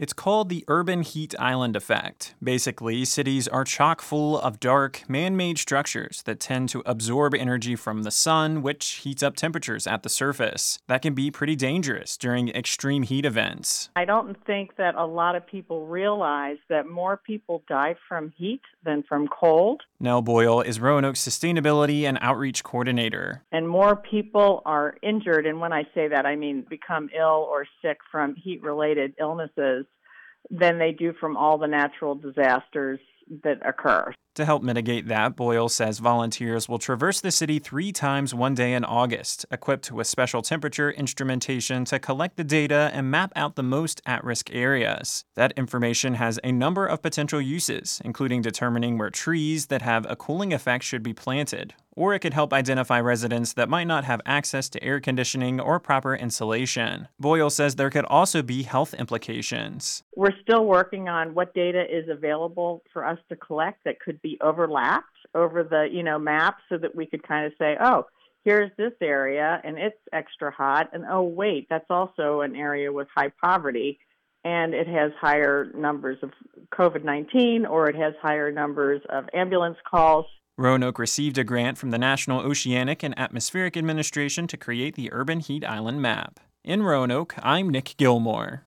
It's called the urban heat island effect. Basically, cities are chock full of dark, man-made structures that tend to absorb energy from the sun, which heats up temperatures at the surface. That can be pretty dangerous during extreme heat events. I don't think that a lot of people realize that more people die from heat than from cold. Nell Boyle is Roanoke's Sustainability and Outreach Coordinator. And more people are injured, and when I say that, I mean become ill or sick from heat-related illnesses than they do from all the natural disasters that occur. To help mitigate that, Boyle says volunteers will traverse the city 3 times one day in August, equipped with special temperature instrumentation to collect the data and map out the most at-risk areas. That information has a number of potential uses, including determining where trees that have a cooling effect should be planted, or it could help identify residents that might not have access to air conditioning or proper insulation. Boyle says there could also be health implications. We're still working on what data is available for us to collect that could be overlapped over the, map so that we could kind of say, oh, here's this area and it's extra hot. And oh, wait, that's also an area with high poverty and it has higher numbers of COVID-19 or it has higher numbers of ambulance calls. Roanoke received a grant from the National Oceanic and Atmospheric Administration to create the Urban Heat Island map. In Roanoke, I'm Nick Gilmore.